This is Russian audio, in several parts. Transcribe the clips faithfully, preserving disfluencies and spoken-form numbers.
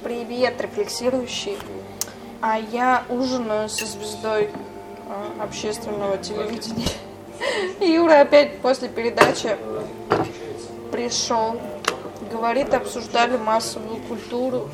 Привет, рефлексирующий. А я ужинаю со звездой а, общественного телевидения. Юра опять после передачи пришел. Говорит, обсуждали массовую культуру.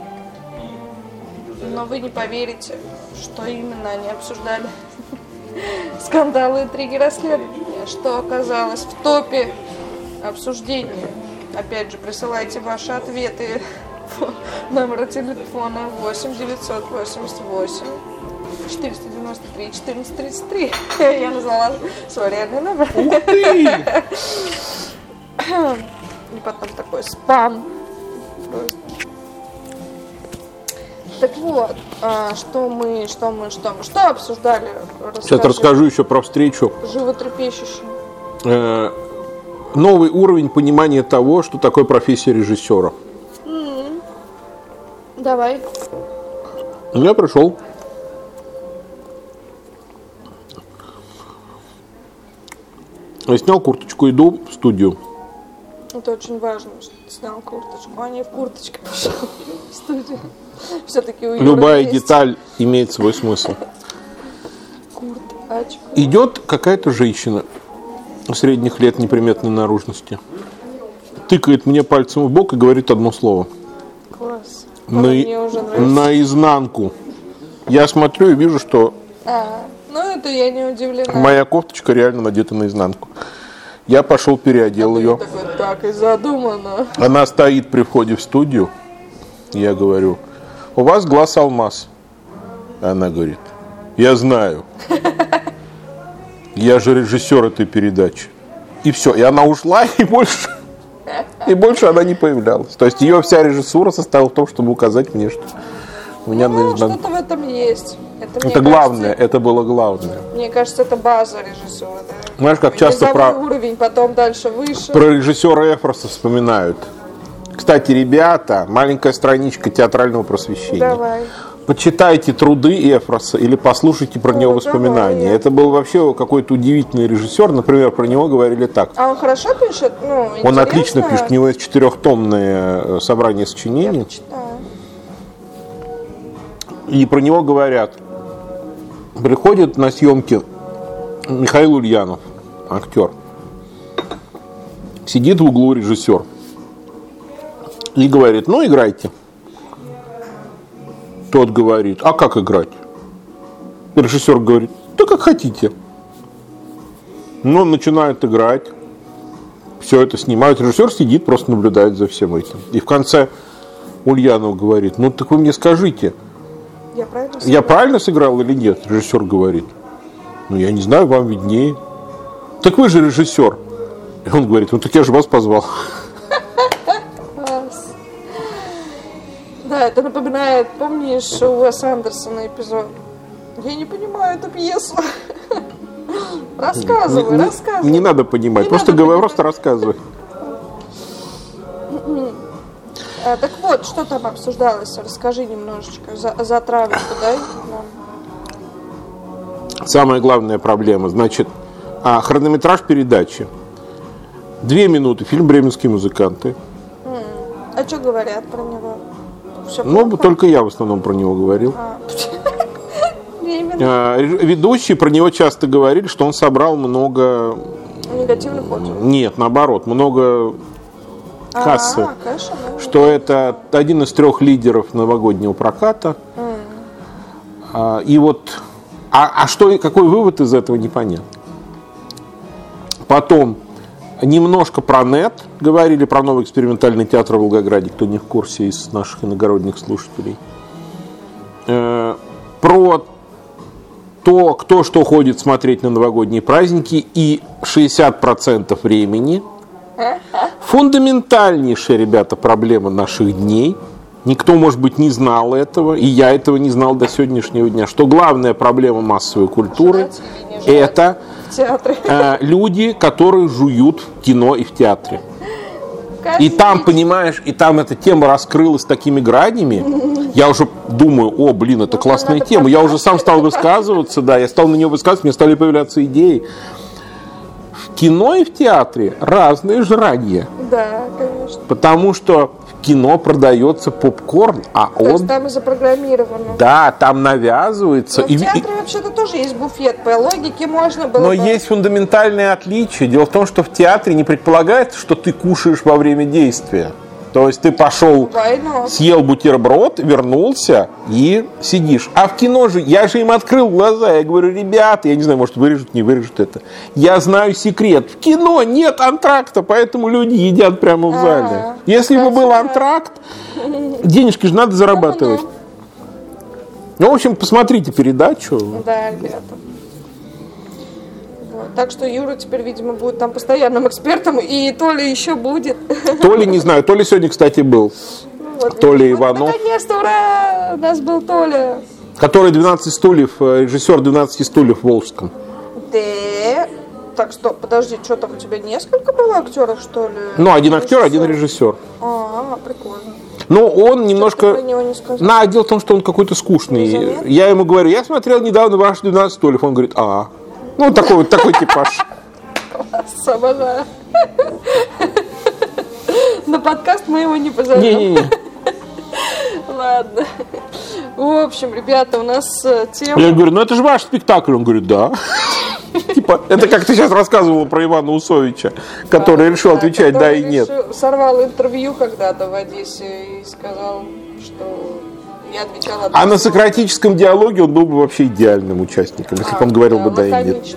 Но вы не поверите, что именно они обсуждали. Скандалы, интриги, расследования. Что оказалось в топе обсуждения. Опять же, присылайте ваши ответы по номеру телефона восемь девятьсот восемьдесят восемь четыреста девяносто три четырнадцать тридцать три. Я назвала свой реальный номер. Ух ты! И потом такой спам. Просто. Так вот, а, что мы, что мы, что мы, что обсуждали? Расскажи. Сейчас расскажу еще про встречу. Животрепещущий. Э, новый уровень понимания того, что такое профессия режиссера. Mm-hmm. Давай. Я пришел. Я снял курточку, иду в студию. Это очень важно, что ты снял курточку, а не в курточке пришел в студию. Все-таки у Юры Любая есть. деталь имеет свой смысл. Курточка. Идет какая-то женщина средних лет неприметной наружности. Тыкает мне пальцем в бок и говорит одно слово. Класс. На, Мне уже нравится. наизнанку. Я смотрю и вижу, что А, ну это я не удивлена. моя кофточка реально надета наизнанку. Я пошел, переодел ее. Такой, так и задумано. Она стоит при входе в студию. Я говорю: у вас глаз алмаз. Она говорит: я знаю. Я же режиссер этой передачи. И все. И она ушла, и больше, и больше она не появлялась. То есть ее вся режиссура состояла в том, чтобы указать мне, что у меня Ну, наизнанку. что-то в этом есть. Это, мне Это главное, кажется, это было главное. Мне кажется, это база режиссера. Да? Знаешь, как часто Низовой про, уровень, потом дальше выше. про режиссера Эфроса вспоминают. Кстати, ребята, маленькая страничка театрального просвещения. Давай. Почитайте труды Эфроса или послушайте про О, него воспоминания. давай. Это был вообще какой-то удивительный режиссер. Например, про него говорили так. А он хорошо пишет? Ну, Он интересно? отлично пишет. У него есть четырехтомное собрание сочинений. Я почитаю. И про него говорят. Приходит на съемки Михаил Ульянов, актер. Сидит в углу режиссер. И говорит: ну, играйте. Тот говорит: а как играть? Режиссер говорит: да как хотите. Ну, он начинает играть. Все это снимают. Режиссер сидит, просто наблюдает за всем этим. И в конце Ульянов говорит: ну, так вы мне скажите, Я правильно я сказала? правильно сыграл или нет? Режиссер говорит: ну, я не знаю, вам виднее. Так вы же режиссер. И он говорит: ну, так я же вас позвал. Класс. Да, это напоминает, помнишь, у Уэса Андерсона эпизод? Я не понимаю эту пьесу. Рассказывай, Не- рассказывай. Не надо понимать, Не просто надо говорю, понимать. просто рассказывай. А, так вот, что там обсуждалось? Расскажи немножечко. За, затравку, дай нам. Самая главная проблема, значит, а, хронометраж передачи. Две минуты, фильм «Бременские музыканты». А что говорят про него? Всё Ну, плохо? только я в основном про него говорил. А. Именно. А, реж- Ведущие про него часто говорили, что он собрал много... Негативный отзыв. Нет, наоборот, много кассы. А, конечно, да. Что это один из трех лидеров новогоднего проката. А, И вот... А, а что, какой вывод из этого, непонятно. Потом немножко про нет. Говорили про новый экспериментальный театр в Волгограде, кто не в курсе из наших иногородних слушателей. Э, Про то, кто что ходит смотреть на новогодние праздники. И шестьдесят процентов времени фундаментальнейшая, ребята, проблема наших дней. Никто, может быть, не знал этого, и я этого не знал до сегодняшнего дня, что главная проблема массовой культуры – это В театре. э, люди, которые жуют в кино и в театре. И там, понимаешь, и там эта тема раскрылась такими гранями. Я уже думаю: о, блин, это классная тема. Я уже сам стал высказываться, да, я стал на нее высказываться, мне стали появляться идеи. В кино и в театре разные жрания. Да, конечно. Потому что в кино продается попкорн, а То он... есть там и запрограммировано. Да, там навязывается. Но в И- театре и- вообще-то тоже есть буфет. По логике можно было Но бы... есть фундаментальное отличие. Дело в том, что в театре не предполагается, что ты кушаешь во время действия. То есть ты пошел, Why not? съел бутерброд, вернулся и сидишь. А в кино же, я же им открыл глаза, я говорю, ребята, я не знаю, может вырежут, не вырежут это. Я знаю секрет. В кино нет антракта, поэтому люди едят прямо в зале. А-а. Если бы был Кстати, да. антракт, денежки же надо зарабатывать. Ну, в общем, посмотрите передачу. Да, ребята. Вот. Так что Юра теперь, видимо, будет там постоянным экспертом, и Толя еще будет. Толя, не знаю, Толя сегодня, кстати, был. Ну, вот, Толя вот, Иванов. Наконец-то, ура! У нас был Толя. Который двенадцать стульев, э, режиссер двенадцати стульев в Волжском. Да. Так, стоп, подожди, что там у тебя несколько было актеров, что ли? Ну, один актер, один режиссер. А, прикольно. Но он Что немножко... ты про него не сказал? На, дело в том, что он какой-то скучный. Незаметно? Я ему говорю, я смотрел недавно ваш двенадцать стульев. Он говорит, а. Ну, такой вот такой типаж. Класс, обожаю. На подкаст мы его не позовем. Не-не-не. Ладно. В общем, ребята, у нас э, тема... Я говорю, ну это же ваш спектакль. Он говорит, да. Типа, это как ты сейчас рассказывала про Ивана Усовича, который решил отвечать да и нет. Решил- Сорвал интервью когда-то в Одессе и сказал, что я отвечала... А на сократическом диалоге он был бы вообще идеальным участником, если бы он говорил бы да и нет. лаконично.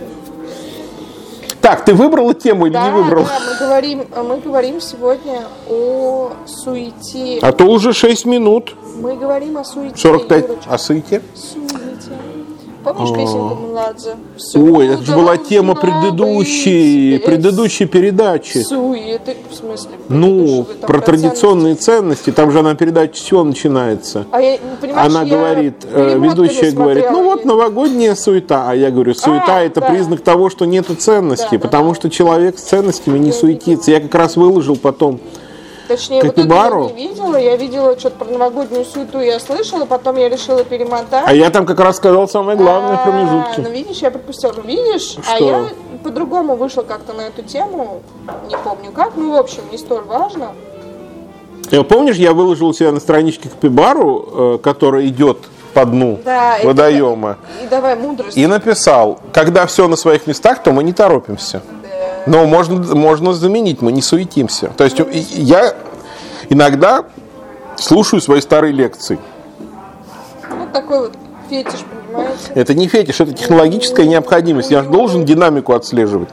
Так, ты выбрала тему или Да, не выбрала? да, мы говорим, мы говорим сегодня о суете. А то уже шесть минут. Мы говорим о суете. сорок пять. Юрочка. А суете? Суете. Помнишь песенку Меладзе? Ой, это же была тема должно предыдущей, быть предыдущей передачи. Суеты, в смысле? Ну, предыдущего, там про традиционные ценности. Там же она передача с чего начинается? А я, понимаешь, Она я говорит, э, перемотками ведущая говорит, ну смотрела. вот новогодняя суета. А я говорю, суета А, это да. признак того, что нету ценностей. Да, да, потому да. что человек с ценностями не суетится. Я как раз выложил потом. Точнее, Капибару? вот это я не видела. Я видела что-то про новогоднюю суету, я слышала, потом я решила перемотать. А я там как раз сказал самое главное в А, промежутке. Ну, видишь, я пропустила. Видишь, а Что? я по-другому вышла как-то на эту тему. Не помню как. Ну, в общем, не столь важно. Э, Помнишь, я выложил у себя на страничке Капибару, э, которая идет по дну Да, это- водоема, И давай мудрость. и написал, когда все на своих местах, то мы не торопимся. Но можно, можно заменить, мы не суетимся. То есть и- я иногда слушаю свои старые лекции. Ну, такой вот фетиш, понимаете? Это не фетиш, это технологическая необходимость. Я же должен динамику отслеживать.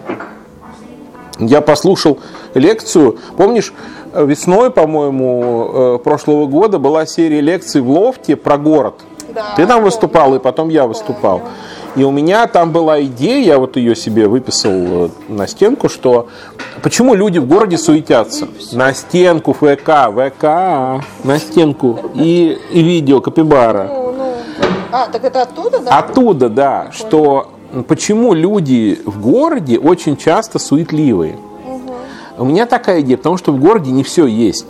Я послушал лекцию. Помнишь, весной, по-моему, э, прошлого года была серия лекций в лофте про город. Да, Ты там помню. выступал, и потом я выступал. И у меня там была идея, я вот ее себе выписал э, на стенку, что почему люди в городе суетятся? На стенку ВК, ВК, на стенку и, и видео Капибара. Ну, ну. А, так это оттуда, да? Оттуда, да, что почему люди в городе очень часто суетливые. У меня такая идея, потому что в городе не все есть.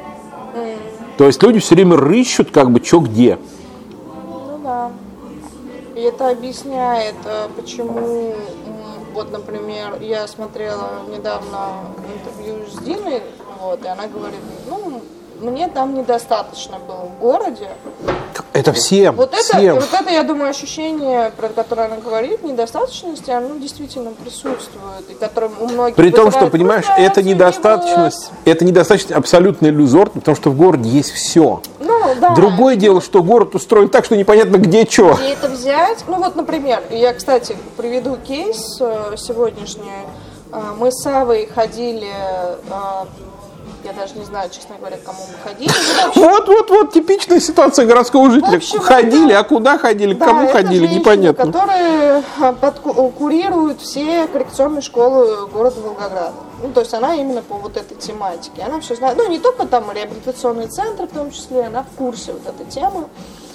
То есть люди все время рыщут, как бы, что где. Ну да. И это объясняет, э, почему, м, вот, например, я смотрела недавно интервью с Диной, вот, и она говорит, ну, мне там недостаточно было в городе. Это всем, Вот это, всем. вот это, я думаю, ощущение, про которое она говорит, недостаточности, оно действительно присутствует, и которым у многих... При том, что, вызывает понимаешь, фрустрацию, это недостаточность, это недостаточность абсолютно иллюзорна, потому что в городе есть все. Ну, да. Другое дело, что город устроен так, что непонятно где что. Где это взять? Ну вот, например, я, кстати, приведу кейс э, сегодняшний. Э, Мы с Савой ходили, э, я даже не знаю, честно говоря, к кому мы ходили. Ну, в общем, Вот, вот, вот типичная ситуация городского жителя. В общем, ходили, это- а куда ходили, к да, кому это ходили, женщины, непонятно. которые э, подку- курируют все коррекционные школы города Волгограда. Ну, то есть она именно по вот этой тематике. Она все знает. Ну, не только там реабилитационные центры, в том числе, она в курсе вот этой темы.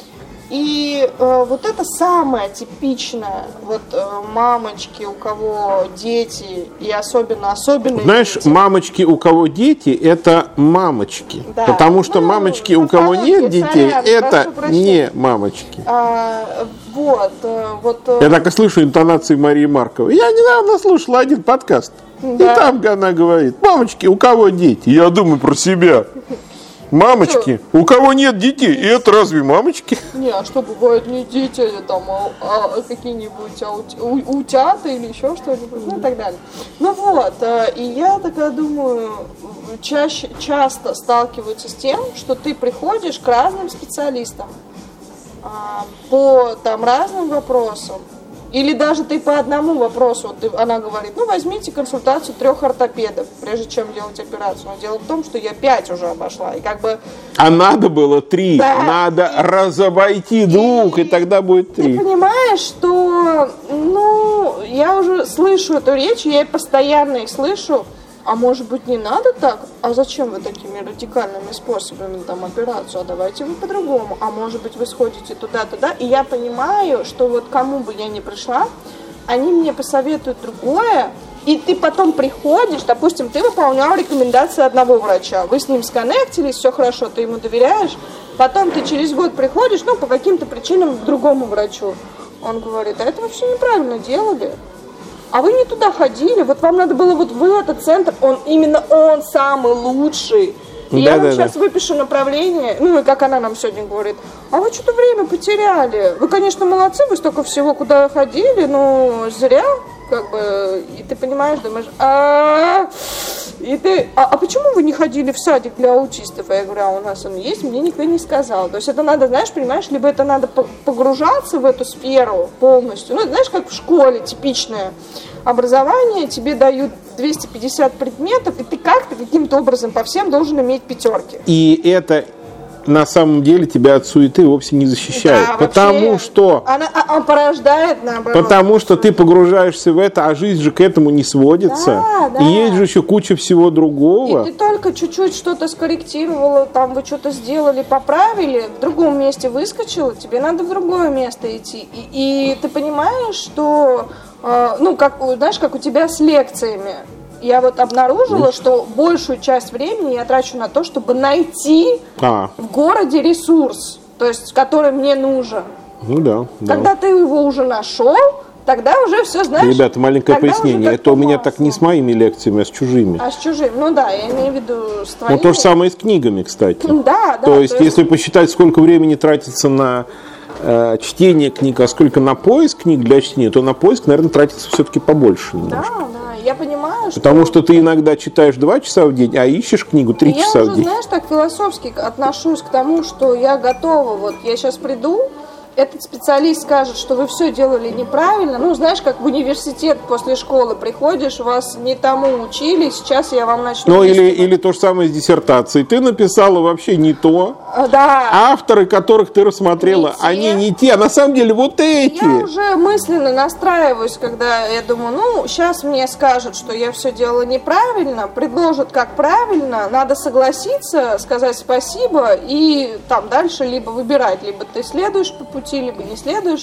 И э, вот это самое типичное, вот э, мамочки, у кого дети, и особенно особенные Знаешь, дети. мамочки, у кого дети, это мамочки. Да. Потому что Ну, мамочки, у по кого пороге, нет детей, сорян, это прошу прощения. не мамочки. А, вот, э, вот. э, Я так и слышу интонации Марии Марковой. Я недавно слушала один подкаст. Да. И там она говорит, мамочки, у кого дети? Я думаю про себя. Мамочки, у кого нет детей, и это разве мамочки? Не, а что бывает не дети, а там а, а, какие-нибудь а, у, утята или еще что-нибудь, ну и так далее. Ну вот, и я такая думаю, чаще, часто сталкиваются с тем, что ты приходишь к разным специалистам а, по там разным вопросам. Или даже ты по одному вопросу, ты, она говорит, ну возьмите консультацию трех ортопедов, прежде чем делать операцию. Но дело в том, что я пять уже обошла. И как бы... А надо было три, да, надо и... разобойти двух, и... и тогда будет три. Ты понимаешь, что, ну, я уже слышу эту речь, я постоянно их слышу. А может быть не надо так? А зачем вы такими радикальными способами там операцию? А давайте вы по-другому. А может быть вы сходите туда-туда? И я понимаю, что вот кому бы я ни пришла, они мне посоветуют другое, и ты потом приходишь, допустим, ты выполнял рекомендации одного врача, вы с ним сконнектились, все хорошо, ты ему доверяешь, потом ты через год приходишь, ну, по каким-то причинам к другому врачу. Он говорит, а это вы все неправильно делали. А вы не туда ходили, вот вам надо было вот в этот центр, он именно он самый лучший. И да, я вам да, сейчас да. выпишу направление, ну и как она нам сегодня говорит, а вы что-то время потеряли. Вы, конечно, молодцы, вы столько всего куда ходили, но зря, как бы, и ты понимаешь, думаешь, а и ты, а, а почему вы не ходили в садик для аутистов? Я говорю, а у нас он есть, мне никто не сказал. То есть это надо, знаешь, понимаешь, либо это надо погружаться в эту сферу полностью, ну, знаешь, как в школе типичное образование, тебе дают двести пятьдесят предметов, и ты как-то каким-то образом по всем должен иметь пятерки. И это на самом деле тебя от суеты вовсе не защищает. Да, потому что... Она, она порождает, наоборот. Потому что ты погружаешься в это, а жизнь же к этому не сводится. Да, да. И есть же еще куча всего другого. И ты только чуть-чуть что-то скорректировала, там вы что-то сделали, поправили, в другом месте выскочила, тебе надо в другое место идти. И, и ты понимаешь, что... Э, ну, как, знаешь, как у тебя с лекциями. Я вот обнаружила, что большую часть времени я трачу на то, чтобы найти а. в городе ресурс, то есть, который мне нужен. Ну да, да. Когда ты его уже нашел, тогда уже все знаешь. Ребята, маленькое пояснение. Это у меня так не с моими лекциями, а с чужими. А с чужими, ну да, я имею в виду с твоими. Ну то же самое и с книгами, кстати. Да, да. То есть, то есть... если посчитать, сколько времени тратится на э, чтение книг, а сколько на поиск книг для чтения, то на поиск, наверное, тратится все-таки побольше немножко. Да, да. Я понимаю, что... Потому что ты иногда читаешь два часа в день, а ищешь книгу три часа в день. Я уже, знаешь, так философски отношусь к тому, что я готова, вот я сейчас приду, этот специалист скажет, что вы все делали неправильно. Ну, знаешь, как в университет после школы приходишь, вас не тому учили, сейчас я вам начну... Ну, или, или то же самое с диссертацией. Ты написала вообще не то. Да. Авторы, которых ты рассмотрела, не они не те, а на самом деле вот эти. Я уже мысленно настраиваюсь, когда я думаю, ну, сейчас мне скажут, что я все делала неправильно, предложат, как правильно, надо согласиться, сказать спасибо и там дальше либо выбирать, либо ты следуешь по пути, либо не следуешь.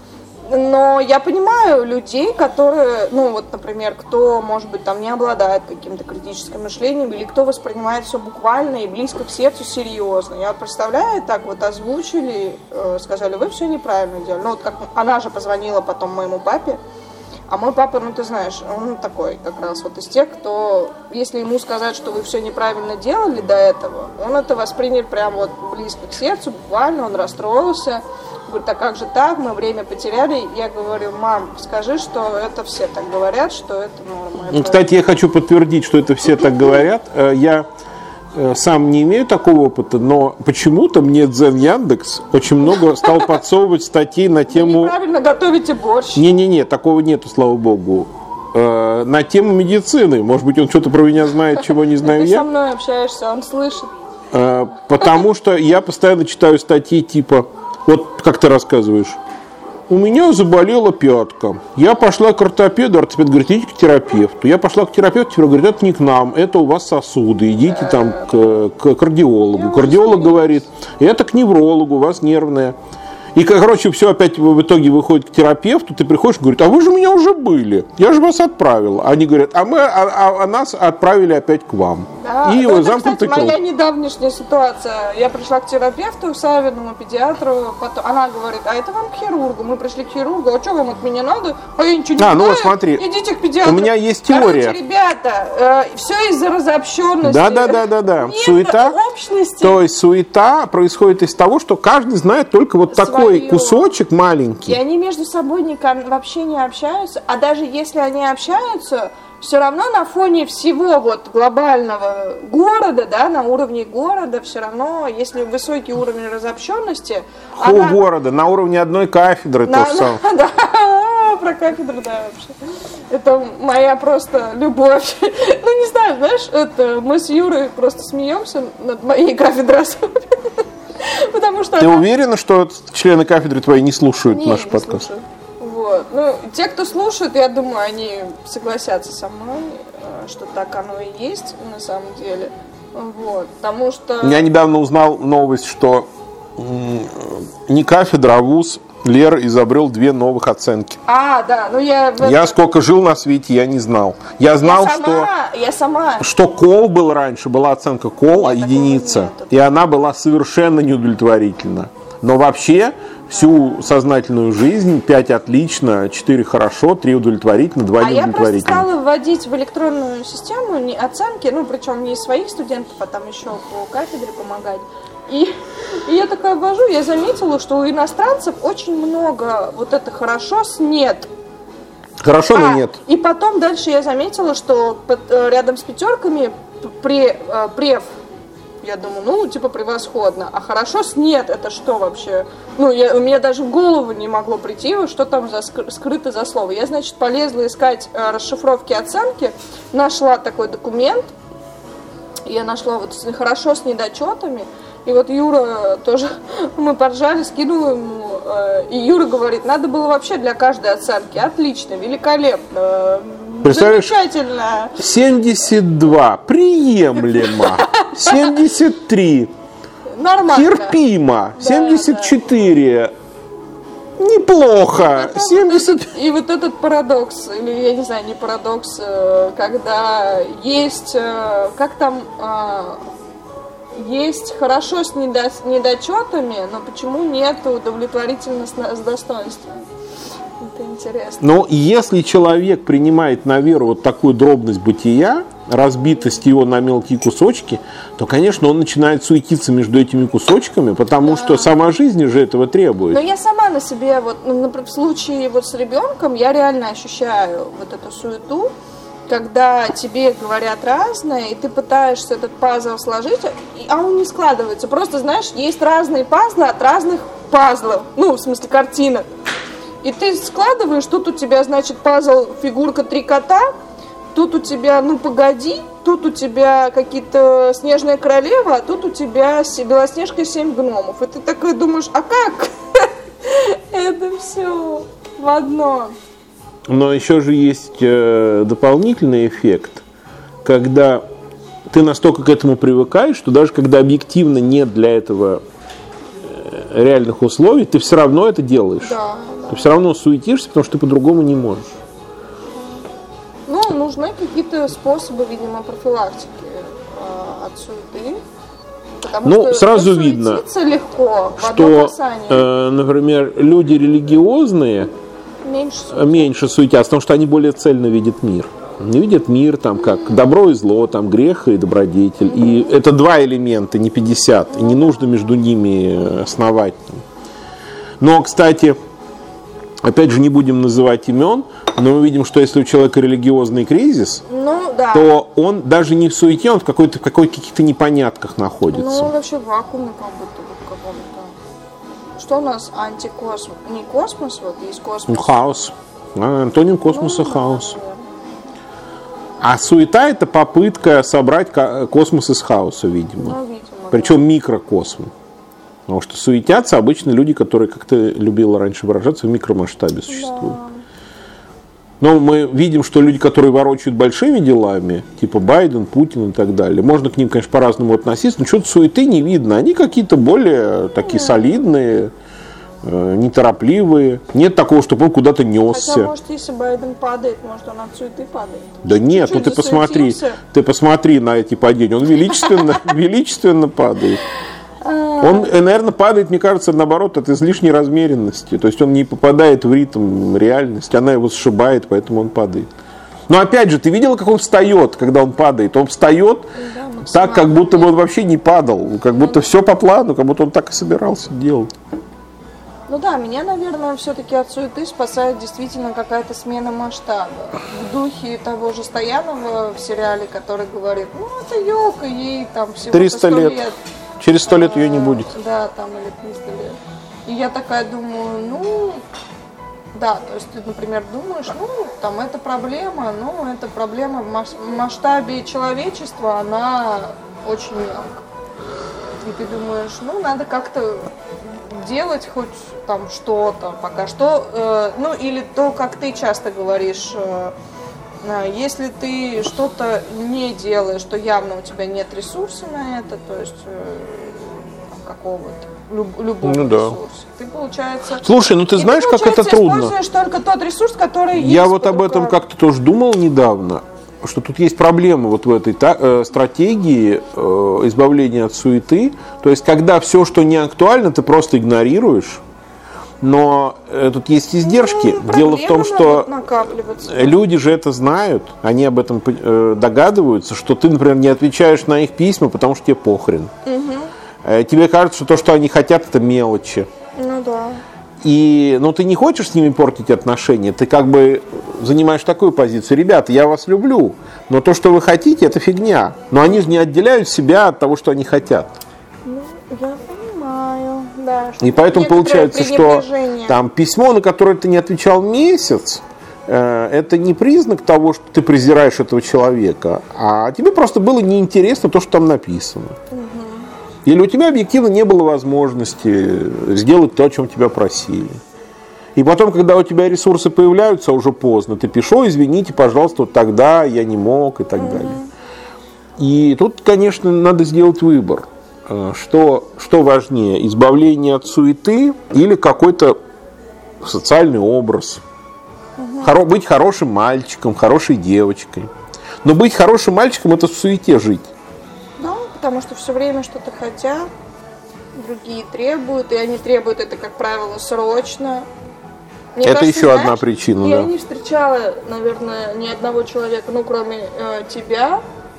Но я понимаю людей, которые, ну вот, например, кто, может быть, там не обладает каким-то критическим мышлением, или кто воспринимает все буквально и близко к сердцу, серьезно. Я вот представляю, так вот озвучили, э, сказали, вы все неправильно делали. Ну вот как она же позвонила потом моему папе, а мой папа, ну ты знаешь, он такой как раз вот из тех, кто, если ему сказать, что вы все неправильно делали до этого, он это воспринял прям вот близко к сердцу, буквально, он расстроился. Говорит, а как же так, мы время потеряли. Я говорю, мам, скажи, что это все так говорят, что это норма. Ну, кстати, я хочу подтвердить, что это все так говорят. Я сам не имею такого опыта, но почему-то мне Дзен Яндекс очень много стал подсовывать статей на тему... Вы неправильно готовите борщ. Не-не-не, такого нету, слава богу. На тему медицины. Может быть, он что-то про меня знает, чего не знаю я. Ты со мной общаешься, он слышит. Потому что я постоянно читаю статьи типа... Вот как ты рассказываешь. У меня заболела пятка. Я пошла к ортопеду, ортопед говорит, идите к терапевту. Я пошла к терапевту, терапевт говорит, это не к нам, это у вас сосуды, идите там к, к кардиологу. Кардиолог говорит, это к неврологу, у вас нервная. И, короче, все опять в итоге выходит к терапевту, ты приходишь и говорит, а вы же у меня уже были, я же вас отправил. Они говорят, а мы, а, а нас отправили опять к вам. Да, и это, замкнутый кстати, круг. моя недавняшняя ситуация. Я пришла к терапевту, к Савиному, педиатру, потом она говорит, а это вам к хирургу. Мы пришли к хирургу, а что вам от меня надо? А я ничего не а, знаю. ну вот смотри, идите к педиатру. У меня есть теория. Короче, ребята, э, все из-за разобщенности. Да, да, да, да, да. Нет Суета. общности. То есть суета происходит из того, что каждый знает только вот такой Своё. Кусочек маленький. И они между собой никак, вообще не общаются. А даже если они общаются, все равно на фоне всего вот глобального города, да, на уровне города, все равно, если высокий уровень разобщенности... Фу, она... города, на уровне одной кафедры на, то самое. Да, о, про кафедру, да, вообще. Это моя просто любовь. Ну, не знаю, знаешь, это мы с Юрой просто смеемся над моей кафедрой особенно. Потому что Ты она... уверена, что члены кафедры твои не слушают не, наш не подкаст? Слушаю. Вот. Ну, те, кто слушает, я думаю, они согласятся со мной, что так оно и есть на самом деле. Вот. Потому что... Я недавно узнал новость, что не кафедра, а вуз Лер изобрел две новых оценки. А, да, ну я... В я это... сколько жил на свете, я не знал. Я знал, я сама, что... Я сама. Что кол был раньше, была оценка кол, а единица. И она была совершенно неудовлетворительна. Но вообще, всю сознательную жизнь пять отлично, четыре хорошо, три удовлетворительно, два а неудовлетворительно. А я просто стала вводить в электронную систему не оценки, ну, причем не своих студентов, а там еще по кафедре помогать. И, и я такая ввожу, я заметила, что у иностранцев очень много вот это хорошо с нет. Хорошо, но а, нет. И потом дальше я заметила, что под, рядом с пятерками пре, прев, я думаю, ну, типа превосходно. А хорошо с нет, это что вообще? Ну, я, у меня даже в голову не могло прийти, что там за, скрыто за слово. Я, значит, полезла искать расшифровки оценки, нашла такой документ, я нашла вот хорошо с недочетами. И вот Юра тоже, мы поржали, скинула ему, э, и Юра говорит, надо было вообще для каждой оценки. Отлично, великолепно, замечательно. семьдесят два, приемлемо, семьдесят три, нормально, терпимо, да, семьдесят четыре, да. Неплохо, и семьдесят... Вот этот, и вот этот парадокс, или я не знаю, не парадокс, когда есть, как там... Есть хорошо с, недо, с недочетами, но почему нет удовлетворительно с, с достоинством? Это интересно. Но если человек принимает на веру вот такую дробность бытия, разбитость его на мелкие кусочки, то, конечно, он начинает суетиться между этими кусочками, потому да. что сама жизнь же этого требует. Но я сама на себе, вот, ну, в случае вот с ребенком, я реально ощущаю вот эту суету, когда тебе говорят разное, и ты пытаешься этот пазл сложить, а он не складывается. Просто, знаешь, есть разные пазлы от разных пазлов, ну, в смысле, картинок. И ты складываешь, тут у тебя, значит, пазл фигурка три кота, тут у тебя, ну, погоди, тут у тебя какие-то Снежная королева, а тут у тебя Белоснежка и семь гномов. И ты такой думаешь, а как? Это все в одно. Но еще же есть э, дополнительный эффект, когда ты настолько к этому привыкаешь, что даже когда объективно нет для этого э, реальных условий, ты все равно это делаешь. Да. Ты все равно суетишься, потому что ты по-другому не можешь. Ну, нужны какие-то способы, видимо, профилактики э, от суеты. Потому ну, что сразу видно, легко, что, э, например, люди религиозные меньше суетятся. меньше суетятся, потому что они более цельно видят мир. Они видят мир там как добро и зло, там грех и добродетель. Mm-hmm. И это два элемента, не пятьдесят. Mm-hmm. И не нужно между ними основать. Но, кстати, опять же, не будем называть имен, но мы видим, что если у человека религиозный кризис, ну, да. то он даже не в суете, он в, какой-то, в каких-то непонятках находится. Ну, он вообще в вакууме как будто бы каком-то. Что у нас антикосмос? Не космос, вот есть космос. Хаос. А, антоним космоса ну, хаос. Да, а суета — это попытка собрать космос из хаоса, видимо. Ну, видимо Причем да. микрокосм. Потому что суетятся обычно люди, которые, как ты любила раньше выражаться, в микромасштабе существуют. Да. Но мы видим, что люди, которые ворочают большими делами, типа Байден, Путин и так далее, можно к ним, конечно, по-разному относиться, но что-то суеты не видно. Они какие-то более такие солидные, э, неторопливые. Нет такого, чтобы он куда-то несся. Хотя, может, если Байден падает, может, он от суеты падает. Да нет, ну ты посмотри, ты посмотри на эти падения. Он величественно, величественно падает. Он, наверное, падает, мне кажется, наоборот, от излишней размеренности. То есть он не попадает в ритм реальности, она его сшибает, поэтому он падает. Но опять же, ты видела, как он встает, когда он падает? Он встает да, так, как будто бы он вообще не падал. Как будто все по плану, как будто он так и собирался делать. Ну да, меня, наверное, все-таки от суеты спасает действительно какая-то смена масштаба. В духе того же Стоянова в сериале, который говорит, ну это елка, ей там всего триста лет. лет. Через сто лет ее не будет. Да, там или триста лет. И я такая думаю, ну, да, то есть ты, например, думаешь, ну, там, это проблема, ну, эта проблема в масштабе человечества, она очень мелка. И ты думаешь, ну, надо как-то делать хоть там что-то пока что. Э, ну, или то, как ты часто говоришь, э, если ты что-то не делаешь, то явно у тебя нет ресурса на это, то есть э, какого-то, люб, любого ну, да. ресурса. Ты, получается... Слушай, ну ты знаешь, ты, как это трудно? Используешь только тот ресурс, который есть. Я вот об этом как-то тоже думал недавно, что тут есть проблема вот в этой та, э, стратегии э, избавления от суеты. То есть, когда все, что не актуально, ты просто игнорируешь. Но э, тут есть издержки. Ну, дело в том, что люди же это знают, они об этом э, догадываются, что ты, например, не отвечаешь на их письма, потому что тебе похрен. Угу. Э, тебе кажется, что то, что они хотят, это мелочи. Ну да. И, ну, ты не хочешь с ними портить отношения, ты как бы занимаешь такую позицию. Ребята, я вас люблю, но то, что вы хотите, это фигня. Но они же не отделяют себя от того, что они хотят. Ну, я понимаю, да. И поэтому получается, что там письмо, на которое ты не отвечал месяц, э, это не признак того, что ты презираешь этого человека, а тебе просто было неинтересно то, что там написано. Угу. Или у тебя объективно не было возможности сделать то, о чем тебя просили. И потом, когда у тебя ресурсы появляются, уже поздно. Ты пишешь, извините, пожалуйста, вот тогда я не мог и так mm-hmm. далее. И тут, конечно, надо сделать выбор. Что, что важнее, избавление от суеты или какой-то социальный образ. Mm-hmm. Хоро- быть хорошим мальчиком, хорошей девочкой. Но быть хорошим мальчиком – это в суете жить. Потому что все время что-то хотят, другие требуют, и они требуют это, как правило, срочно. Мне это кажется, еще знаешь, одна причина. Я да. не встречала, наверное, ни одного человека, ну, кроме э, тебя.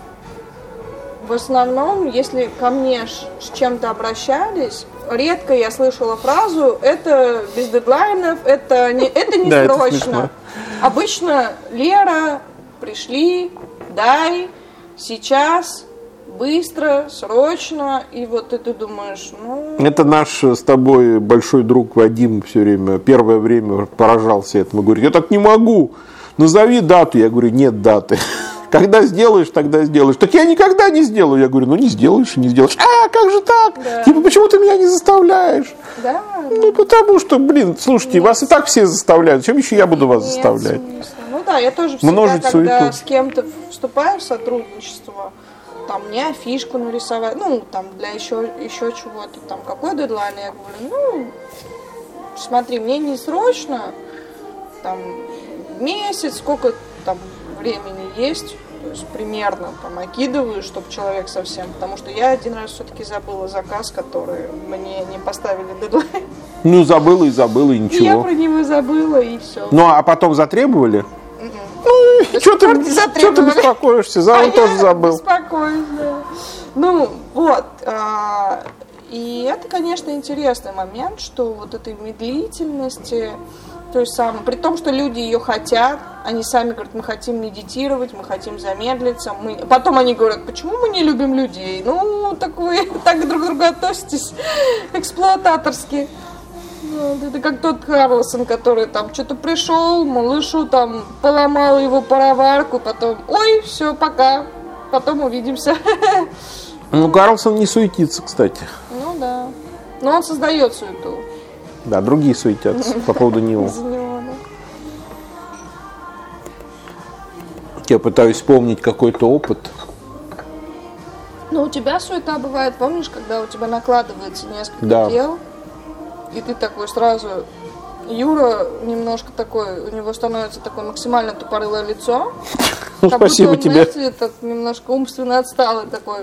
В основном, если ко мне с чем-то обращались, редко я слышала фразу «это без дедлайнов, это не, это не срочно». Обычно «Лера, пришли, дай, сейчас». Быстро, срочно, и вот ты, ты думаешь, ну... Это наш с тобой большой друг Вадим все время, первое время поражался этому. Говорит, я так не могу, назови дату. Я говорю, нет даты. Когда сделаешь, тогда сделаешь. Так я никогда не сделаю. Я говорю, ну не сделаешь и не сделаешь. А, как же так? Да. Типа, почему ты меня не заставляешь? Да. Ну, потому что, блин, слушайте, нет. Вас и так все заставляют. Зачем еще я буду вас нет, заставлять? Смысла. Ну да, я тоже всегда, Множить когда суету. С кем-то вступаю в сотрудничество, там, мне афишку нарисовать, ну, там, для еще, еще чего-то, там, какой дедлайн, я говорю, ну, смотри, мне не срочно, там, месяц, сколько там времени есть, то есть примерно, там, окидываю, чтобы человек совсем, потому что я один раз все-таки забыла заказ, который мне не поставили дедлайн. Ну, забыла и забыла, и ничего. И я про него забыла, и все. Ну, а потом затребовали? Ну, что ты, что ты беспокоишься? За он а тоже забыл. Беспокоюсь, да. Ну, вот. А, и это, конечно, интересный момент, что вот этой медлительности, то есть самое, при том, что люди ее хотят, они сами говорят, мы хотим медитировать, мы хотим замедлиться. Мы... Потом они говорят, почему мы не любим людей? Ну, так вы так друг к другу относитесь эксплуататорски. Вот, это как тот Карлсон, который там что-то пришел, малышу там поломал его пароварку, потом, ой, все, пока, потом увидимся. Ну, Карлсон не суетится, кстати. Ну да, но он создает суету. Да, другие суетятся по поводу него. Я пытаюсь вспомнить какой-то опыт. Ну, у тебя суета бывает, помнишь, когда у тебя накладывается несколько да. дел? И ты такой сразу... Юра немножко такой, у него становится такое максимально тупорылое лицо. Ну, как спасибо будто он, тебе. знаете, этот немножко умственно отсталый такой.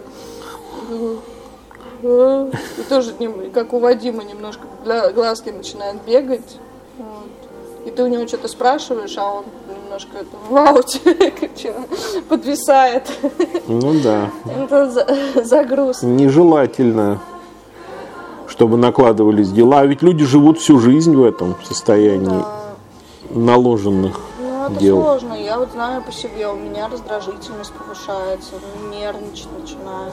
И тоже, как у Вадима, немножко глазки начинают бегать. Вот. И ты у него что-то спрашиваешь, а он немножко это, в ауте подвисает. Ну да. Это загруз. Нежелательно, чтобы накладывались дела. А ведь люди живут всю жизнь в этом состоянии Да. наложенных Ну, это дел. сложно. Я вот знаю по себе, у меня раздражительность повышается, нервничать начинаю.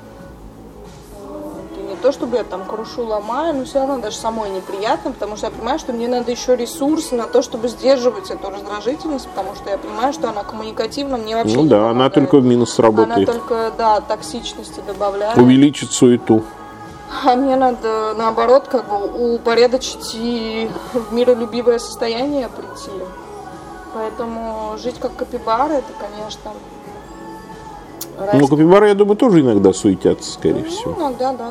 Вот. И не то, чтобы я там крушу, ломаю, но все равно даже самой неприятно, потому что я понимаю, что мне надо еще ресурсы на то, чтобы сдерживать эту раздражительность, потому что я понимаю, что она коммуникативно мне вообще Ну не да, помогает. она только в минус работает. Она только, да, токсичности добавляет. Увеличит суету. А мне надо, наоборот, как бы упорядочить и в миролюбивое состояние прийти. Поэтому жить как капибара, это, конечно... Ну, капибары, я думаю, тоже иногда суетятся, скорее ну, всего. иногда, да.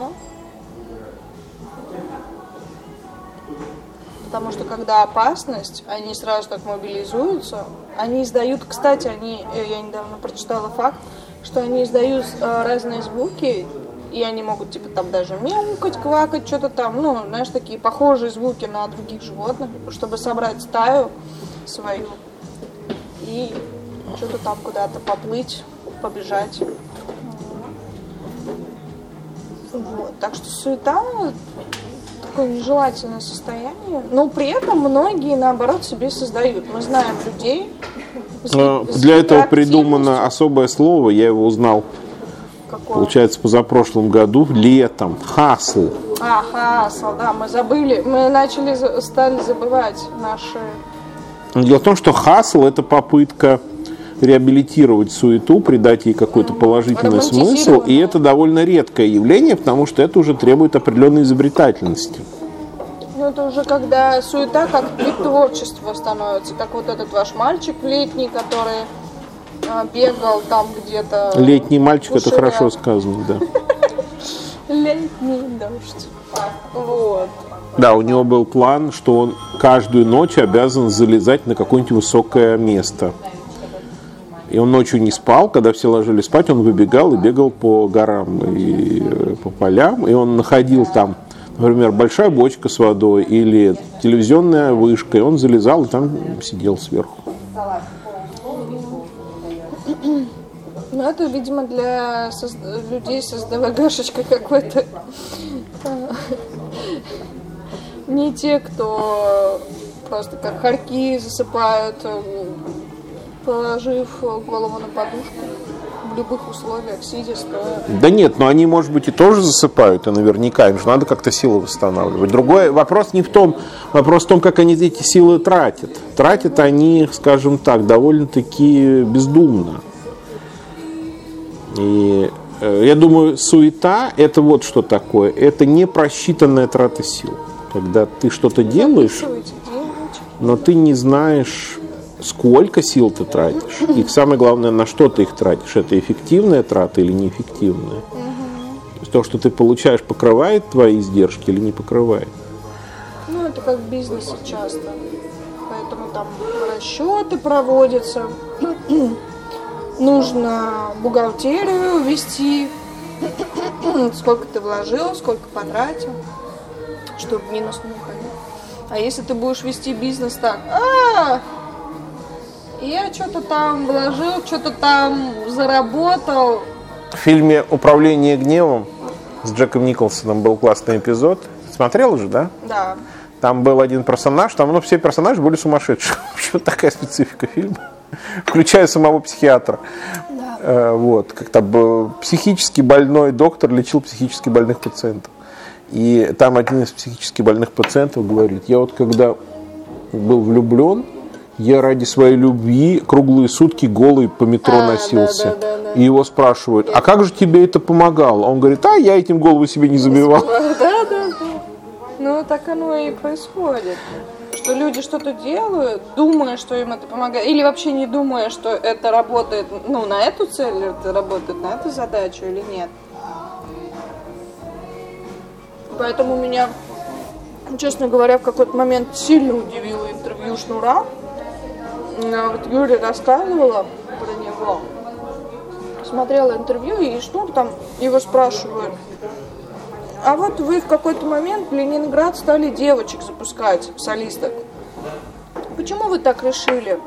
Потому что, когда опасность, они сразу так мобилизуются. Они издают, кстати, они, я недавно прочитала факт, что они издают разные звуки, и они могут, типа, там даже мяукать, квакать, что-то там, ну, знаешь, такие похожие звуки на других животных, чтобы собрать стаю свою и что-то там куда-то поплыть, побежать. Вот. Так что суета такое нежелательное состояние, но при этом многие, наоборот, себе создают. Мы знаем людей. С, с Для этого придумано особое слово, я его узнал. Какое? Получается, позапрошлом году, летом. Хасл. А, хасл, да, мы забыли. Мы начали, стали забывать наши... Дело в том, что хасл – это попытка реабилитировать суету, придать ей какой-то положительный смысл. И это довольно редкое явление, потому что это уже требует определенной изобретательности. Ну, это уже когда суета как вид творчества становится. Как вот этот ваш мальчик летний, который... бегал там где-то. Летний мальчик, это хорошо сказано, да. Летний дождь. Вот. Да, у него был план, что он каждую ночь обязан залезать на какое-нибудь высокое место. И он ночью не спал, когда все ложились спать, он выбегал и бегал по горам и по полям. И он находил там, например, большая бочка с водой или телевизионная вышка, и он залезал и там сидел сверху. Ну, это, видимо, для соз... людей с СДВГшечкой какой-то. Не те, кто просто как хорьки засыпают, положив голову на подушку в любых условиях, сидя, стоя. Да нет, но они, может быть, и тоже засыпают, и наверняка им же надо как-то силы восстанавливать. Другой вопрос не в том, вопрос в том, как они эти силы тратят. Тратят они, скажем так, довольно-таки бездумно. И э, я думаю, суета – это вот что такое. Это не просчитанная трата сил. Когда ты что-то делаешь, но ты не знаешь, сколько сил ты тратишь. И самое главное, на что ты их тратишь. Это эффективная трата или неэффективная? То есть то, что ты получаешь, покрывает твои издержки или не покрывает? Ну, это как в бизнесе часто. Поэтому там расчеты проводятся. Нужно бухгалтерию вести, сколько ты вложил, сколько потратил, чтобы в минус не уходил. А если ты будешь вести бизнес так, а, я что-то там вложил, что-то там заработал. В фильме «Управление гневом» с Джеком Николсоном был классный эпизод. Смотрел уже, да? Да. Там был один персонаж, там ну, все персонажи были сумасшедшие. В общем, такая специфика фильма. Включая самого психиатра. Да. Вот, как-то психически больной доктор лечил психически больных пациентов. И там один из психически больных пациентов говорит: я вот когда был влюблен, я ради своей любви круглые сутки голый по метро а, носился. Да, да, да, да. И его спрашивают: а как же тебе это помогало? Он говорит: а я этим голову себе не забивал. Да, да, да. Ну, так оно и происходит. Что люди что-то делают, думая, что им это помогает, или вообще не думая, что это работает, ну, на эту цель, или это работает на эту задачу, или нет. Поэтому у меня честно говоря, в какой-то момент сильно удивило интервью Шнура. Вот Юля рассказывала про него. Смотрела интервью, и Шнур там его спрашивают: а вот вы в какой-то момент в Ленинград стали девочек запускать, солисток. Почему вы так решили?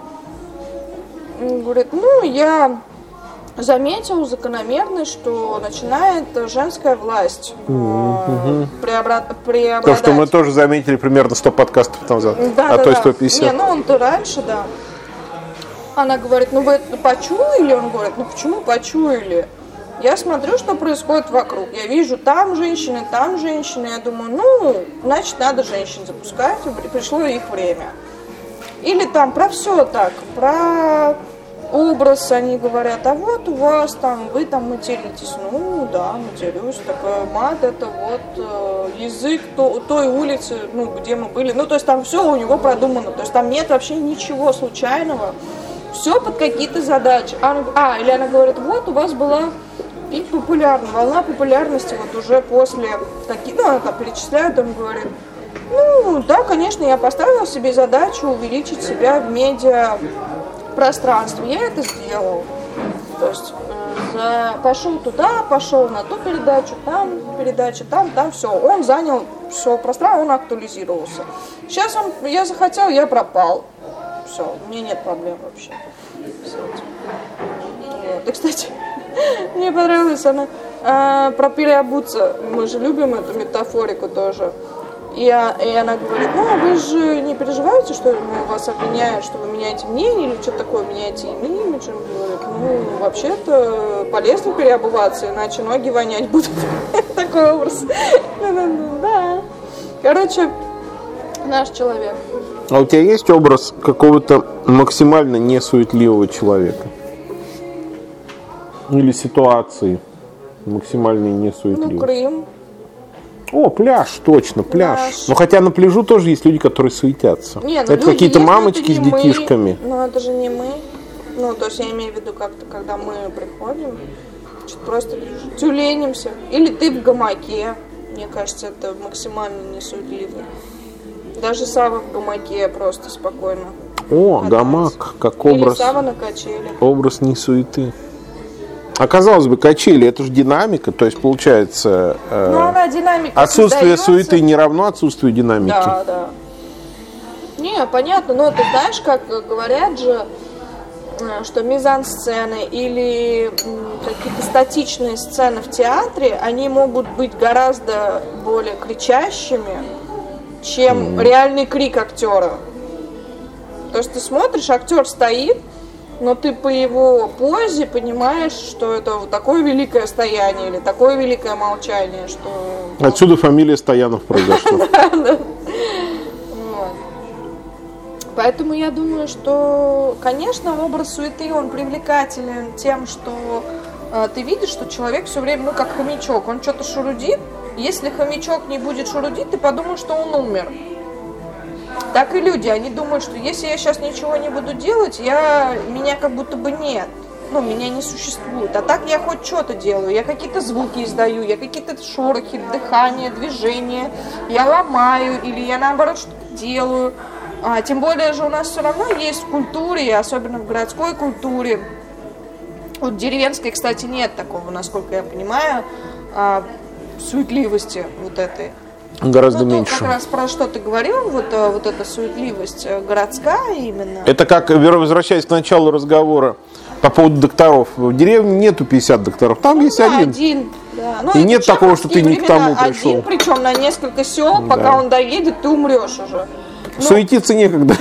Он говорит: ну, я заметил закономерность, что начинает женская власть mm-hmm. преобра- преобладать. То, что мы тоже заметили примерно сто подкастов назад, да, а да, то и да. сто пятьдесят. Не, ну он-то раньше, да. Она говорит: ну вы это почуяли? Он говорит: ну почему почуяли? Я смотрю, что происходит вокруг. Я вижу там женщины, там женщины. Я думаю, ну, значит, надо женщин запускать. И пришло их время. Или там про все так, про образ они говорят: а вот у вас там, вы там материтесь. Ну, да, матерюсь. Такой мат, это вот э, язык то, той улицы, ну, где мы были. Ну, то есть там все у него продумано. То есть там нет вообще ничего случайного. Все под какие-то задачи. А, а, или она говорит: вот у вас была пик популярна, волна популярности вот уже после таких, ну, она там перечисляет, он говорит: ну, да, конечно, я поставила себе задачу увеличить себя в медиапространстве. Я это сделал. То есть э, пошел туда, пошел на ту передачу, там передача, там, там, все. Он занял все пространство, он актуализировался. Сейчас он, я захотел, я пропал. Все, у меня нет проблем вообще с этим. Вот. И, кстати, мне понравилось, она э, про переобуться. Мы же любим эту метафорику тоже. И, и она говорит: ну, вы же не переживаете, что мы вас обвиняем, что вы меняете мнение или что-то такое, меняете имидж? Он говорит: ну, вообще-то полезно переобуваться, иначе ноги вонять будут. Такой образ. Да. Короче, наш человек. А у тебя есть образ какого-то максимально несуетливого человека? Или ситуации максимально несуетливой? Ну, Крым. О, пляж, точно, пляж. Пляж. Но хотя на пляжу тоже есть люди, которые суетятся. Не, ну, это какие-то есть, мамочки это с не детишками. Мы. Ну, это же не мы. Ну, то есть я имею в виду, как-то, когда мы приходим, что-то просто тюленимся. Или ты в гамаке. Мне кажется, это максимально несуетливо. Даже Сава в гамаке просто спокойно. О, катается. гамак, как образ. Или Сава на качели. Образ не суеты. А казалось бы, качели, это же динамика, то есть получается э, ну, она динамика отсутствие создается. Суеты не равно отсутствию динамики. Да, да. Не, понятно, но ты знаешь, как говорят же, что мизансцены или какие-то статичные сцены в театре, они могут быть гораздо более кричащими, чем mm. реальный крик актера. То есть ты смотришь, актер стоит, но ты по его позе понимаешь, что это вот такое великое стояние или такое великое молчание, что... Отсюда фамилия Стоянов произошла. Поэтому я думаю, что, конечно, образ суеты, он привлекателен тем, что э, ты видишь, что человек все время, ну, как хомячок, он что-то шурудит. Если хомячок не будет шурудить, ты подумаешь, что он умер. Так и люди, они думают, что если я сейчас ничего не буду делать, я, меня как будто бы нет. Ну, меня не существует. А так я хоть что-то делаю. Я какие-то звуки издаю, я какие-то шорохи, дыхание, движения. Я ломаю или я, наоборот, что-то делаю. А, тем более же у нас все равно есть в культуре, особенно в городской культуре. Вот в деревенской, кстати, нет такого, насколько я понимаю, а, суетливости вот этой. Гораздо ну, меньше. Как раз про что ты говорил, вот, вот эта суетливость городская именно. Это как, возвращаясь к началу разговора по поводу докторов. В деревне нету пятьдесят докторов, там ну, есть да, один. один да. Ну, и нет такого, что ты не к тому пришел. Один, причем на несколько сел, да. Пока он доедет, ты умрешь уже. Ну, суетиться некогда.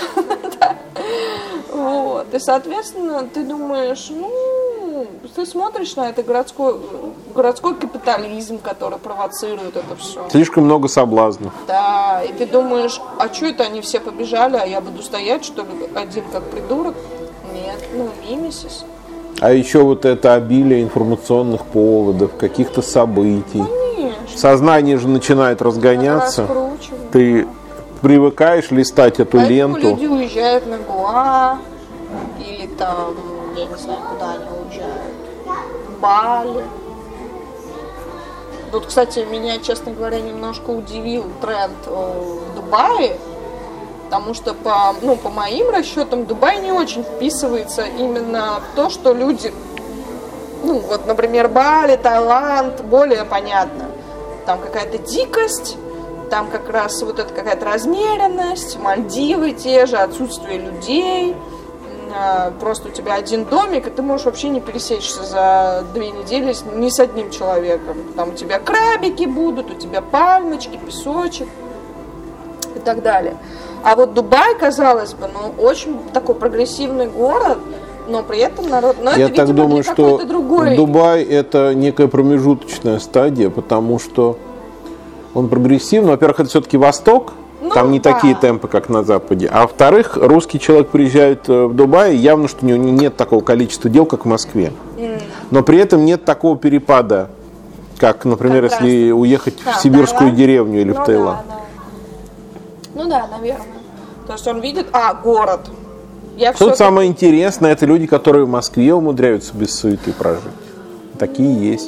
Вот. И, соответственно, ты думаешь, ну, ты смотришь на это городской, городской капитализм, который провоцирует это все. Слишком много соблазнов. Да, и ты думаешь, а что это они все побежали, а я буду стоять, что ли, один как придурок? Нет, ну, мимесис. А еще вот это обилие информационных поводов, каких-то событий. Конечно. Сознание же начинает разгоняться. Ты привыкаешь листать эту Поэтому ленту. Люди уезжают на Гоа или там, я не знаю, куда они уезжают. Бали. Вот, кстати, меня, честно говоря, немножко удивил тренд в Дубае, потому что по, ну, по моим расчетам Дубай не очень вписывается именно в то, что люди, ну, вот, например, Бали, Таиланд, более понятно. Там какая-то дикость, там как раз вот эта какая-то размеренность, Мальдивы те же, отсутствие людей, просто у тебя один домик, и ты можешь вообще не пересечься за две недели ни с одним человеком. Там у тебя крабики будут, у тебя пальмочки, песочек и так далее. А вот Дубай, казалось бы, ну, очень такой прогрессивный город, но при этом народ... Но Я это, так видимо, думаю, для что другой... Дубай это некая промежуточная стадия, потому что он прогрессивный. Во-первых, это все-таки Восток, ну, там не да. такие темпы, как на Западе. А во-вторых, русский человек приезжает в Дубай, явно, что у него нет такого количества дел, как в Москве. Mm. Но при этом нет такого перепада, как, например, как если раз. уехать а, в сибирскую Таиланд? деревню или ну, в Таиланд. Да, да. Ну да, наверное. То есть он видит, а, город. Я Тут самое интересное, это люди, которые в Москве умудряются без суеты прожить. Такие есть.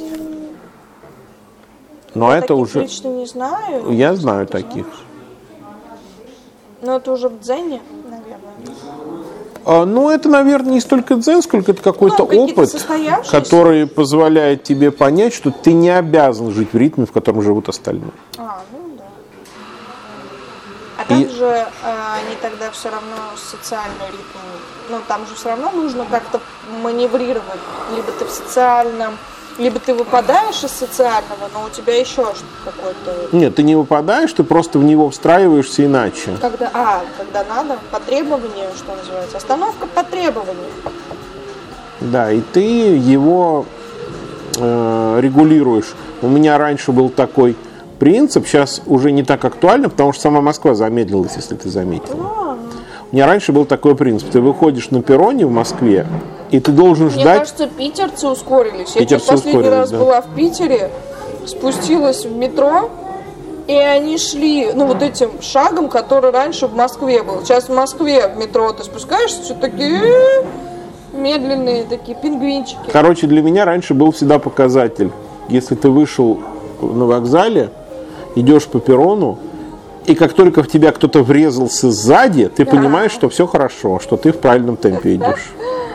Но я это уже... лично не знаю. Я знаю таких. Знаешь? Но это уже в дзене, наверное. А, ну, это, наверное, не столько дзен, сколько это какой-то ну, опыт, который позволяет тебе понять, что ты не обязан жить в ритме, в котором живут остальные. А, ну да. А там И... же э, они тогда все равно социальный ритм, ну, там же все равно нужно как-то маневрировать. Либо ты в социальном, либо ты выпадаешь из социального, но у тебя еще какой-то... Нет, ты не выпадаешь, ты просто в него встраиваешься иначе. Когда, а, когда надо, по требованию, что называется, остановка по требованию. Да, и ты его э, регулируешь. У меня раньше был такой принцип, сейчас уже не так актуально, потому что сама Москва замедлилась, если ты заметил. А-а-а. У меня раньше был такой принцип, ты выходишь на перроне в Москве, и ты должен ждать... Мне кажется, питерцы ускорились. Питерцы Я последний ускорились, раз да. была в Питере, спустилась в метро, и они шли, ну, вот этим шагом, который раньше в Москве был. Сейчас в Москве в метро ты спускаешься, все такие медленные, такие пингвинчики. Короче, для меня раньше был всегда показатель. Если ты вышел на вокзале, идешь по перрону, и как только в тебя кто-то врезался сзади, ты понимаешь, что все хорошо, что ты в правильном темпе идешь.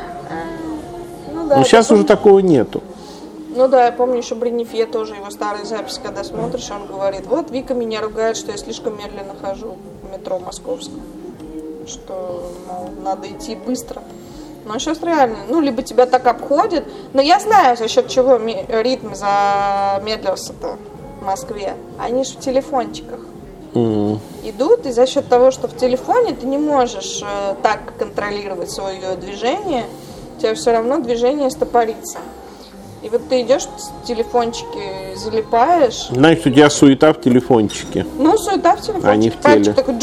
Ну, да, Но сейчас уже такого нету. Ну да, я помню еще Бренифье тоже, его старые записи, когда смотришь, он говорит, вот Вика меня ругает, что я слишком медленно хожу в метро московском, что, мол, надо идти быстро. Но сейчас реально, ну, либо тебя так обходят, но я знаю, за счет чего ритм замедлился-то в Москве. Они же в телефончиках mm. идут, и за счет того, что в телефоне ты не можешь э, так контролировать свое движение, у тебя все равно движение стопорится. И вот ты идешь в телефончике, залипаешь. Значит, у тебя суета в телефончике. Ну, суета в телефончике. А не в теле. Такой...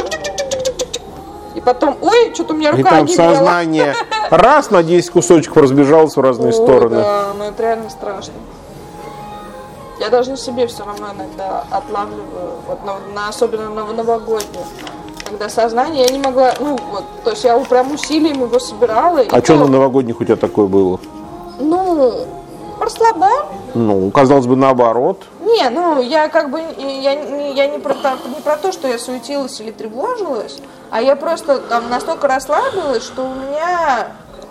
И потом, ой, что-то у меня рука и там огибела. Сознание раз на десять кусочков разбежалось в разные О, стороны. Да, ну это реально страшно. Я даже на себе все равно иногда отлавливаю, вот на, на, особенно на новогоднюю. Когда сознание, я не могла, ну вот, то есть я прям усилием его собирала. А что на новогодних у тебя такое было? Ну, расслабон. Ну, казалось бы, наоборот. Не, ну, я как бы, я, я не, про, не про то, что я суетилась или тревожилась, а я просто там настолько расслабилась, что у меня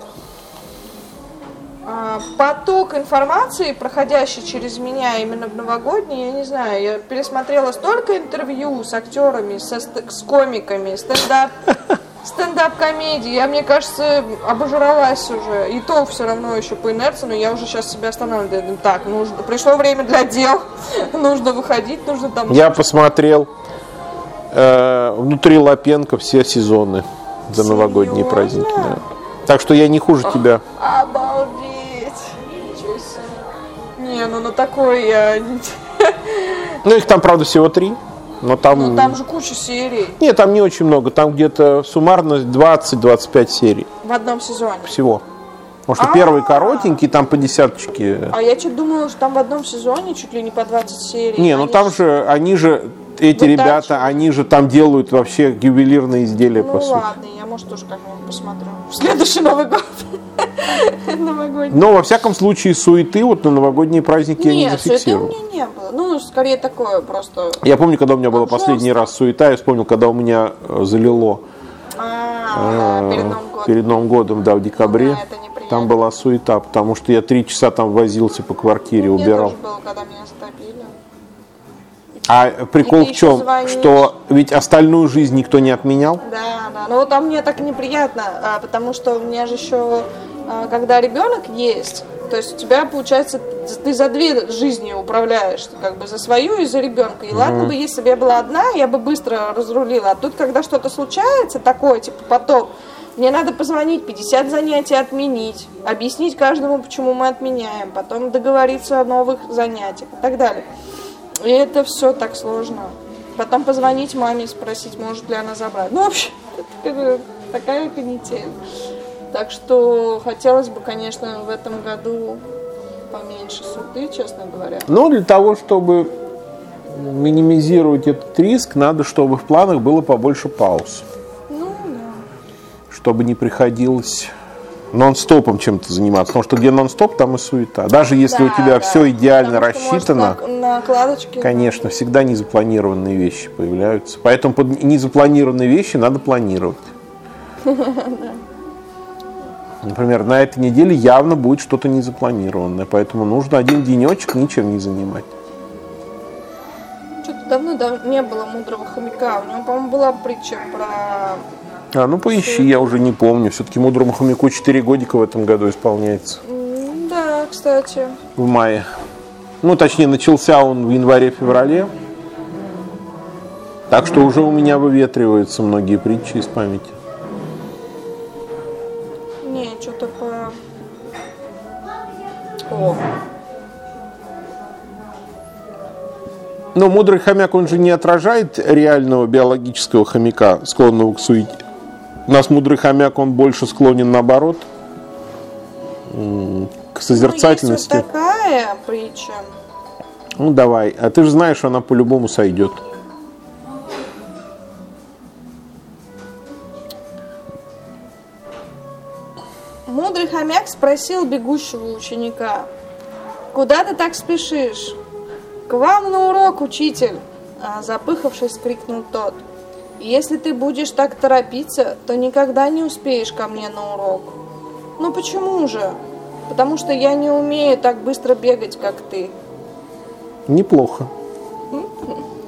а, поток информации, проходящий через меня именно в новогодние, я не знаю, я пересмотрела столько интервью с актерами, со, с комиками, стендап, стендап-комедии, я, мне кажется, обожралась уже, и то все равно еще по инерции, но я уже сейчас себя останавливаю, так, нужно, пришло время для дел, нужно выходить, нужно там... Я посмотрел э, внутри Лапенко все сезоны за Серьезно? новогодние праздники, да. Так что я не хуже О, тебя. Обалдеть! Ничего себе. Не, ну на такой я... Ну их там, правда, всего три. Но там... Но там же куча серий. Нет, там не очень много. Там где-то суммарно двадцать-двадцать пять серий. В одном сезоне? Всего. Потому что А-а-а. первый коротенький, там по десяточке. А я чуть думала, что там в одном сезоне чуть ли не по двадцать серий. Не, ну там же, они же вот эти ребята, они же там делают вообще ювелирные изделия, ну, по сути. Ну ладно, я, может, тоже как-нибудь посмотрю. В следующий Новый год. Новогодний. Но, во всяком случае, суеты вот на новогодние праздники я не зафиксировал. Нет, суеты у меня не было. Ну, скорее такое просто... Я помню, когда у меня была последний раз суета, я вспомнил, когда у меня залило а, перед Новым годом. Перед Новым годом, да, в декабре. Да, это неприятно. Там была суета, потому что я три часа там возился по квартире, ну, убирал. Мне тоже было, когда меня затопили. А прикол в чем? Что ведь остальную жизнь никто не отменял? Да, да. Ну вот а мне так неприятно, потому что у меня же еще, когда ребенок есть, то есть у тебя, получается, ты за две жизни управляешь, как бы за свою и за ребенка. И mm-hmm. ладно бы, если бы я была одна, я бы быстро разрулила. А тут, когда что-то случается такое, типа потоп, мне надо позвонить, пятьдесят занятий отменить, объяснить каждому, почему мы отменяем, потом договориться о новых занятиях и так далее. И это все так сложно. Потом позвонить маме и спросить, может ли она забрать. Ну, вообще, это такая канитель. Так что хотелось бы, конечно, в этом году поменьше суеты, честно говоря. Ну, для того, чтобы минимизировать этот риск, надо, чтобы в планах было побольше пауз. Ну, да. Чтобы не приходилось нон-стопом чем-то заниматься. Потому что где нон-стоп, там и суета. Даже если да, у тебя да. все идеально Потому что, рассчитано, может, на, накладочки, конечно, да. всегда незапланированные вещи появляются. Поэтому под незапланированные вещи надо планировать. Например, на этой неделе явно будет что-то незапланированное. Поэтому нужно один денечек ничем не занимать. Что-то давно не было мудрого хомяка. У него, по-моему, была притча про... А, ну поищи, я уже не помню. Все-таки мудрому хомяку четыре годика в этом году исполняется. Да, кстати. В мае. Ну, точнее, начался он в январе-феврале. Так что уже у меня выветриваются многие притчи из памяти. Не, что-то по... О. Но мудрый хомяк, он же не отражает реального биологического хомяка, склонного к суете. У нас мудрый хомяк, он больше склонен наоборот к созерцательности. Ну, есть вот такая притча. Ну давай, а ты же знаешь, она по-любому сойдет. Мудрый хомяк спросил бегущего ученика: «Куда ты так спешишь?» «К вам на урок, учитель!» а, запыхавшись, крикнул тот. «Если ты будешь так торопиться, то никогда не успеешь ко мне на урок». «Ну почему же?» «Потому что я не умею так быстро бегать, как ты». Неплохо.